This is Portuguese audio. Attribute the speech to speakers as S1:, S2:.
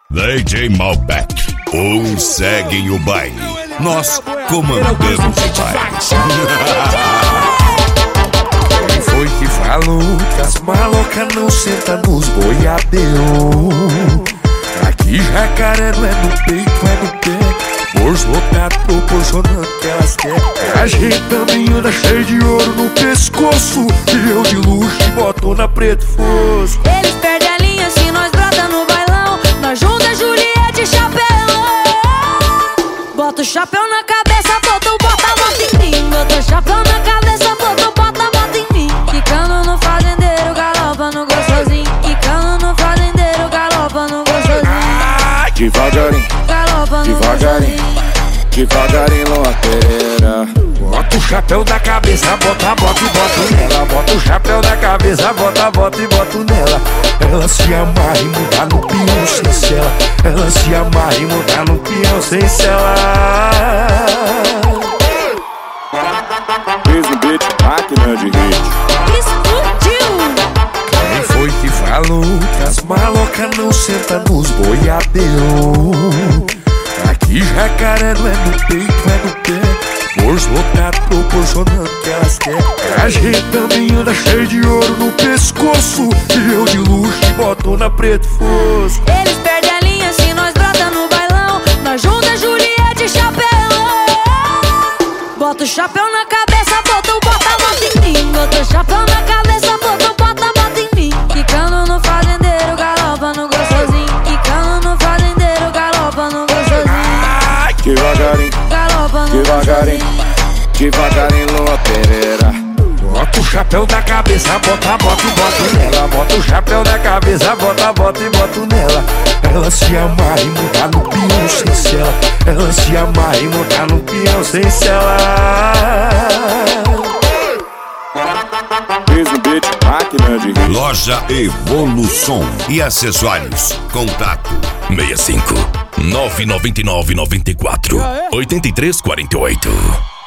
S1: DJ Malbec, uns seguem o baile, nós comandamos o baile.
S2: Quem foi que falou que as malocas não sentam nos boiadeiro? Aqui jacaré não é no peito, é no pé, bolso lotado proporcionando o que elas querem. A gente também anda cheio de ouro no pescoço, e eu de luxo e botona preto fosco.
S3: Eles perdem a linha se nós brota no bailão. Nós junta Juliette e chapéu. Bota o chapéu na cabeça, bota a bota em mim. Bota o chapéu na cabeça, bota a bota em mim. Quicando no fazendeiro, galopa no gostosinho. Quicando no fazendeiro, galopa no gostosinho.
S2: Devagarinho,
S3: Galopa no
S2: devagarinho,
S3: gostosinho.
S2: devagarinho, Lua Pereira. Bota o chapéu da cabeça, bota a bota e boto nela. Bota o chapéu da cabeça, bota a bota e boto nela. Ela se amarra e muda no peão sem cela. Ela se amarra e muda no peão sem cela. Fez no beat, máquina de hit.
S3: Explodiu!
S2: Quem foi que falou que as malocas não sentam nos boiadeiro? Aqui jacaré não é no peito, é no pé, bolso lotado proporcionando o que elas querem. A gente também anda cheio de ouro no pescoço, e eu de luxo e botona preto fosco.
S3: Eles perdem a linha se nós brota no bailão. Nós junta Juliette e chapéu. Bota o chapéu na cabeça, bota a bota em mim. Bota o chapéu na cabeça, bota a bota em mim. Quicando no fazendeiro, galopa no gostosinho. Quicando no fazendeiro, galopa no gostosinho.
S2: Devagarinho,
S3: Galopa no
S2: devagarinho,
S3: gostosinho.
S2: devagarinho, Lua Pereira. Bota o chapéu da cabeça, bota a bota e boto nela. Bota o chapéu da cabeça, bota a bota e boto nela. Ela se amarra e muda no peão sem cela. Ela se amarra e muda no peão sem cela. Fez no beat, máquina de hit.
S1: Loja Evolução e acessórios. Contato
S4: 65 999 94 83 48.